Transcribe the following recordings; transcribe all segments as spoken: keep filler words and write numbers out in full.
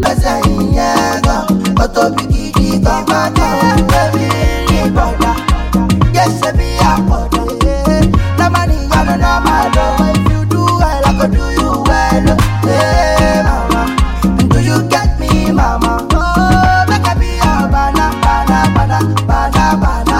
Basa inyago, oto bigidi kamato, baby brother. Yes, be a brother. No money, no no matter. If you do well, I could do you well. Hey, mama, do you get me, mama? Oh, make I be a bana, bana, bana, bana, bana.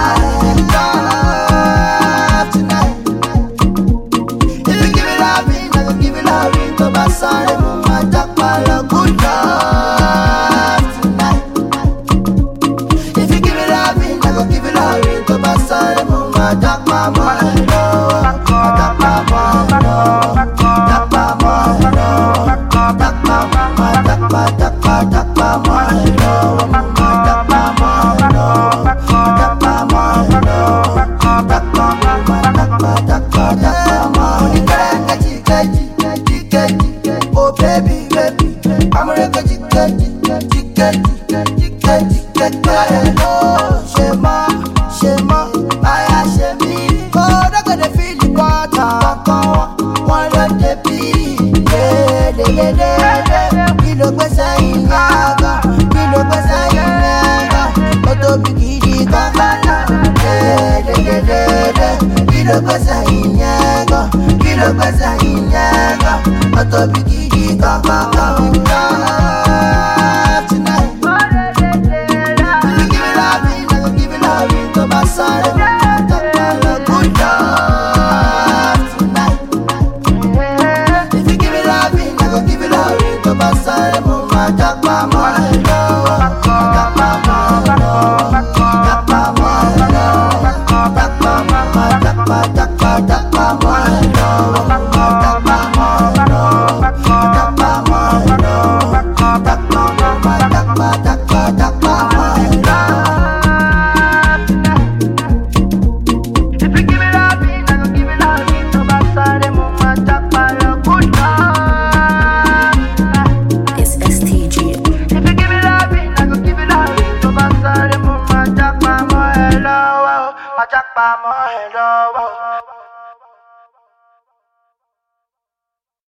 Love tonight. If you give it loving, I will give it loving. To my son, my jack, my love, good love tonight. If you give it loving, I will give it loving. To my son, my jack, my boy, love, my jack, my boy, love, jack, my boy, love, jack, my, my jack, my jack, my jack, my boy, love, my jack, my boy, love, jack, my boy, love, jack, my, my jack, my jack, my jack, my boy. Oh baby, baby, I'm a real chicken, chicken, chicken, chicken, chicken. Oh, Shema, Shema, I am Shemi. Oh, look at the feeling, water, one of the bee. Yeah, yeah, yeah, yeah. Kilo pesa inyaga, kilo pesa inyaga. Oto bigidi kakana. Yeah, yeah, yeah, yeah. Kilo pesa inyaga, kilo pesa inyaga. Oto bigidi kakana. Love tonight. If you give it loving, I will give it loving. To my side, good love tonight. If you give it loving, I will give it loving. To my side, my jack, my boy, love, jack, my boy, love, jack, my boy, love, jack, my, my jack, my jack, my jack, my boy, love, jack, my boy, love, jack, my boy, love, jack, my, my jack, my jack, my jack, my boy, love. If you give it loving, I will give it loving. To my side, my jack, my love, good love. It's S T G. If you give it loving, I will give it loving. To my side, my jack, my boy, love, my jack, my boy, love.